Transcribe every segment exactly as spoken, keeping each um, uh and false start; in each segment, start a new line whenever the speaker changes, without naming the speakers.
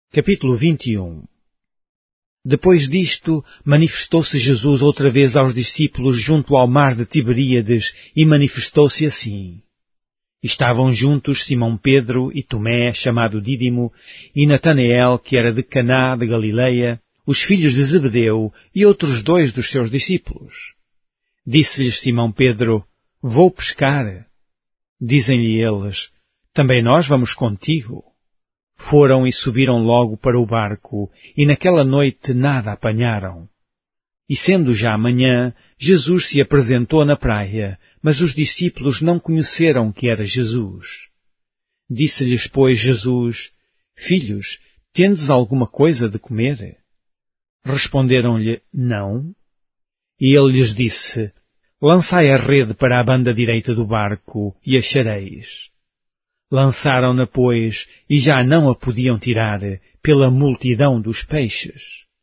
Capítulo vinte e um. Depois disto, manifestou-se Jesus outra vez aos discípulos junto ao mar de Tiberíades e manifestou-se assim. Estavam juntos Simão Pedro e Tomé, chamado Dídimo, e Natanael, que era de Caná de Galileia, os filhos de Zebedeu e outros dois dos seus discípulos. Disse-lhes Simão Pedro: Vou pescar. Dizem-lhe eles: Também nós vamos contigo. Foram e subiram logo para o barco, e naquela noite nada apanharam. E sendo já manhã, Jesus se apresentou na praia, mas os discípulos não conheceram que era Jesus. Disse-lhes, pois, Jesus: Filhos, tendes alguma coisa de comer? Responderam-lhe: Não. E ele lhes disse: Lançai a rede para a banda direita do barco, e achareis. Lançaram-na, pois, e já não a podiam tirar, pela multidão dos peixes.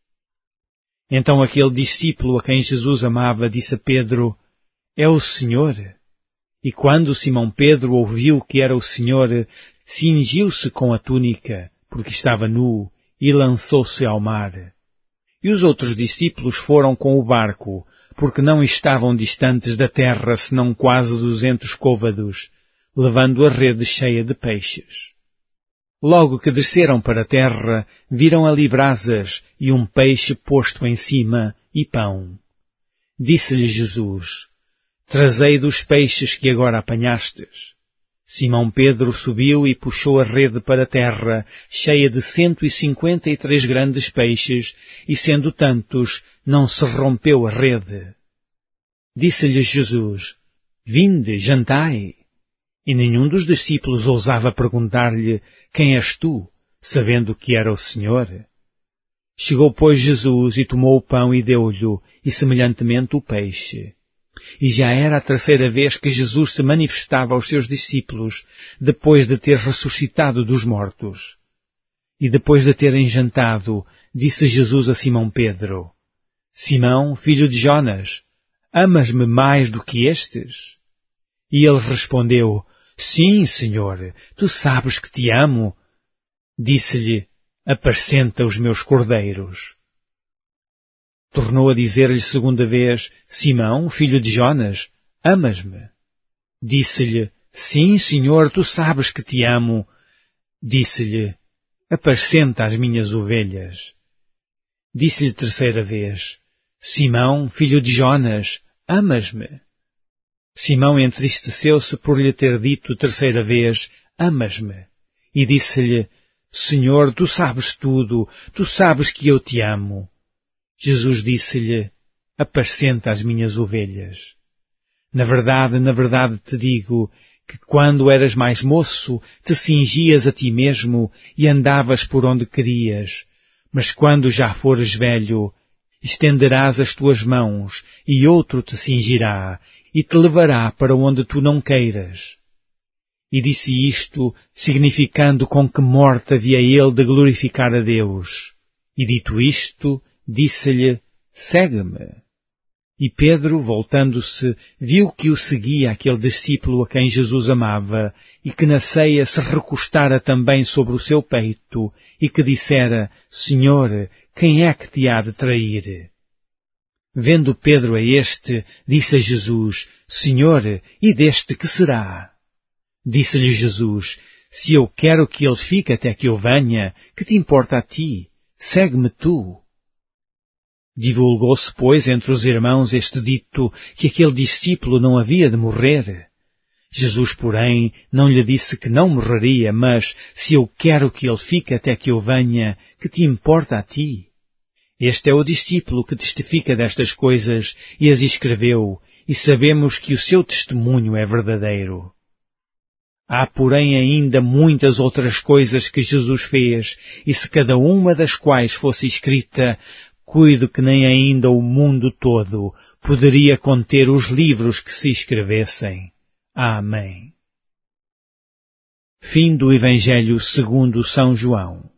Então aquele discípulo a quem Jesus amava disse a Pedro: É o Senhor. E quando Simão Pedro ouviu que era o Senhor, cingiu-se com a túnica, porque estava nu, e lançou-se ao mar. E os outros discípulos foram com o barco, porque não estavam distantes da terra senão quase duzentos côvados, levando a rede cheia de peixes. Logo que desceram para a terra, viram ali brasas e um peixe posto em cima e pão. Disse-lhes Jesus: Trazei dos peixes que agora apanhastes. Simão Pedro subiu e puxou a rede para a terra, cheia de cento e cinquenta e três grandes peixes, e sendo tantos, não se rompeu a rede. Disse-lhes Jesus: Vinde, jantai. E nenhum dos discípulos ousava perguntar-lhe: Quem és tu? Sabendo que era o Senhor. Chegou, pois, Jesus e tomou o pão e deu-lhe, e semelhantemente o peixe. E já era a terceira vez que Jesus se manifestava aos seus discípulos, depois de ter ressuscitado dos mortos. E depois de terem jantado, disse Jesus a Simão Pedro: Simão, filho de Jonas, amas-me mais do que estes? E ele respondeu: Sim, Senhor, tu sabes que te amo. Disse-lhe: Apacenta os meus cordeiros. Tornou a dizer-lhe segunda vez: Simão, filho de Jonas, amas-me? Disse-lhe: Sim, Senhor, tu sabes que te amo. Disse-lhe: Apacenta as minhas ovelhas. Disse-lhe terceira vez: Simão, filho de Jonas, amas-me? Simão entristeceu-se por lhe ter dito terceira vez: Amas-me? E disse-lhe: Senhor, tu sabes tudo, tu sabes que eu te amo. Jesus disse-lhe: Apacenta as minhas ovelhas. Na verdade, na verdade te digo, que quando eras mais moço, te cingias a ti mesmo e andavas por onde querias. Mas quando já fores velho, estenderás as tuas mãos, e outro te cingirá, e te levará para onde tu não queiras. E disse isto, significando com que morte havia ele de glorificar a Deus. E dito isto, disse-lhe: Segue-me. E Pedro, voltando-se, viu que o seguia aquele discípulo a quem Jesus amava, e que na ceia se recostara também sobre o seu peito, e que dissera: Senhor, quem é que te há de trair? Vendo Pedro a este, disse a Jesus: Senhor, e deste que será? Disse-lhe Jesus: Se eu quero que ele fique até que eu venha, que te importa a ti? Segue-me tu. Divulgou-se, pois, entre os irmãos este dito, que aquele discípulo não havia de morrer. Jesus, porém, não lhe disse que não morreria, mas, se eu quero que ele fique até que eu venha, que te importa a ti? Este é o discípulo que testifica destas coisas e as escreveu, e sabemos que o seu testemunho é verdadeiro. Há, porém, ainda muitas outras coisas que Jesus fez, e se cada uma das quais fosse escrita, cuido que nem ainda o mundo todo poderia conter os livros que se escrevessem. Amém. Fim do Evangelho segundo São João.